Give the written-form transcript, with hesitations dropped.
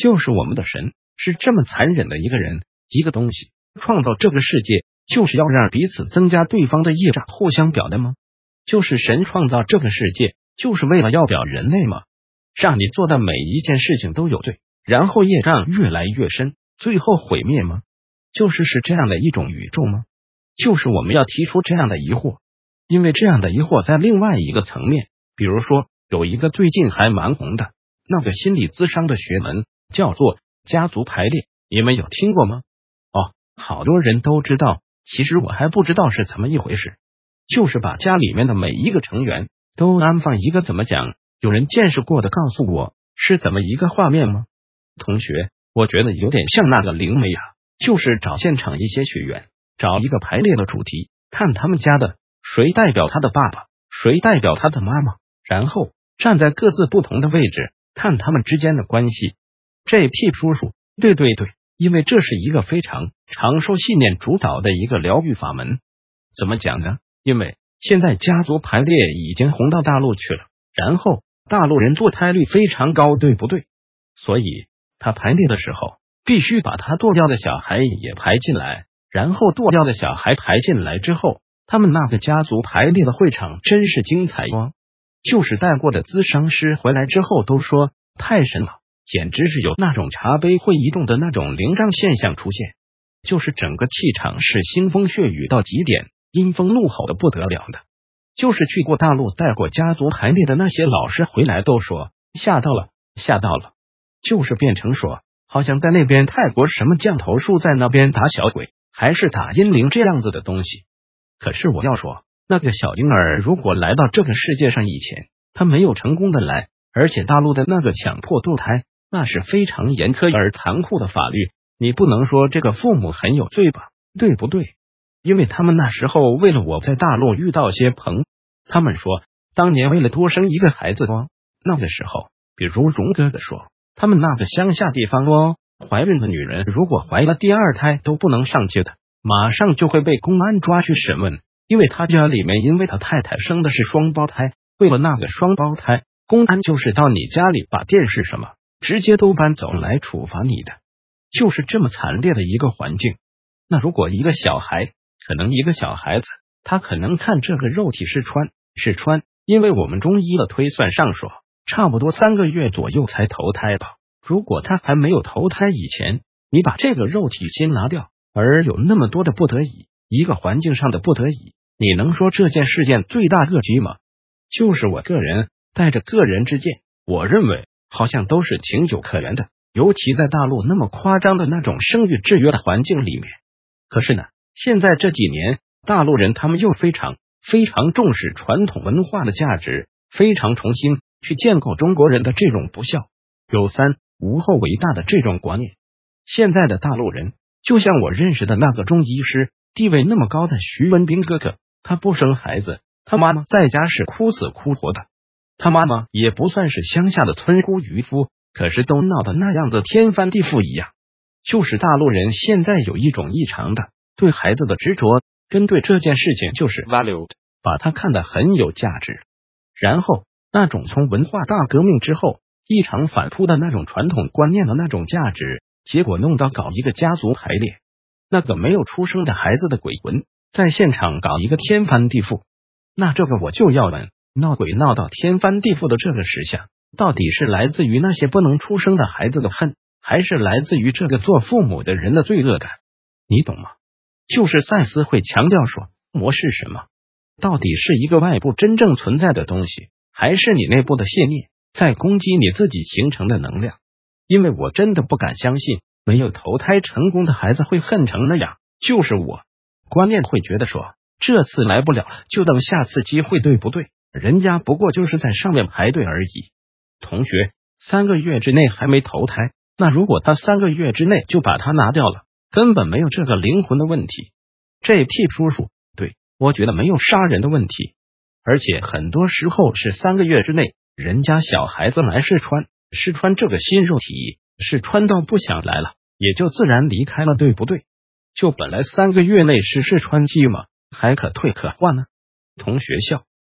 就是我们的神，是这么残忍的一个人，一个东西，创造这个世界就是要让彼此增加对方的业障，互相表的吗？就是神创造这个世界就是为了要表人类吗？让你做的每一件事情都有罪，然后业障越来越深，最后毁灭吗？就是这样的一种宇宙吗？就是我们要提出这样的疑惑，因为这样的疑惑在另外一个层面，比如说有一个最近还蛮红的那个心理咨商的学门叫做家族排列，你们有听过吗？哦，好多人都知道，其实我还不知道是怎么一回事，就是把家里面的每一个成员都安放一个怎么讲，有人见识过的告诉我是怎么一个画面吗？同学，我觉得有点像那个灵媒啊，就是找现场一些学员，找一个排列的主题，看他们家的谁代表他的爸爸，谁代表他的妈妈，然后站在各自不同的位置，看他们之间的关系。这屁叔叔，对，因为这是一个非常受信念主导的一个疗愈法门。怎么讲呢？因为现在家族排列已经红到大陆去了，然后大陆人堕胎率非常高，对不对？所以他排列的时候必须把他堕掉的小孩也排进来，然后堕掉的小孩排进来之后，他们那个家族排列的会场真是精彩哦。就是带过的咨商师回来之后都说太神了，简直是有那种茶杯会移动的那种灵障现象出现，就是整个气场是腥风血雨到极点，阴风怒吼的不得了的。就是去过大陆带过家族排列的那些老师回来都说吓到了，就是变成说好像在那边泰国什么降头术在那边打小鬼还是打阴灵这样子的东西。可是我要说，那个小婴儿如果来到这个世界上以前他没有成功的来，而且大陆的那个强迫堕胎那是非常严苛而残酷的法律，你不能说这个父母很有罪吧，对不对？因为他们那时候为了我在大陆遇到些他们说当年为了多生一个孩子那个时候比如荣哥哥说他们那个乡下地方怀孕的女人如果怀了第二胎都不能上街的，马上就会被公安抓去审问，因为他家里面因为他太太生的是双胞胎，为了那个双胞胎，公安就是到你家里把电视什么直接都搬走来处罚你的，就是这么惨烈的一个环境。那如果一个小孩，可能一个小孩子他可能看这个肉体是穿，因为我们中医的推算上说差不多3个月左右才投胎吧，如果他还没有投胎以前，你把这个肉体先拿掉，而有那么多的不得已，一个环境上的不得已，你能说这件事件罪大恶极吗？就是我个人带着个人之见，我认为好像都是情有可原的，尤其在大陆那么夸张的那种生育制约的环境里面。可是呢，现在这几年大陆人他们又非常重视传统文化的价值，非常重新去建构中国人的这种不孝有三无后伟大的这种观念。现在的大陆人就像我认识的那个中医师，地位那么高的徐文斌哥哥，他不生孩子，他妈妈在家是哭死哭活的，他妈妈也不算是乡下的村姑渔夫，可是都闹得那样子天翻地覆一样。就是大陆人现在有一种异常的对孩子的执着，跟对这件事情就是 valued， 把它看得很有价值。然后那种从文化大革命之后异常反扑的那种传统观念的那种价值，结果弄到搞一个家族排列，那个没有出生的孩子的鬼魂在现场搞一个天翻地覆。那这个我就要问，闹鬼闹到天翻地覆的这个实相，到底是来自于那些不能出生的孩子的恨，还是来自于这个做父母的人的罪恶感？你懂吗？就是赛斯会强调说，魔是什么？到底是一个外部真正存在的东西，还是你内部的信念在攻击你自己形成的能量？因为我真的不敢相信没有投胎成功的孩子会恨成那样，就是我观念会觉得说这次来不了就等下次机会，对不对？人家不过就是在上面排队而已。同学3个月之内还没投胎，那如果他3个月之内就把它拿掉了，根本没有这个灵魂的问题。这屁叔叔，对，我觉得没有杀人的问题，而且很多时候是3个月之内人家小孩子来试穿这个新肉体，试穿到不想来了也就自然离开了，对不对？就本来3个月内是试穿期嘛，还可退可换呢。同学笑，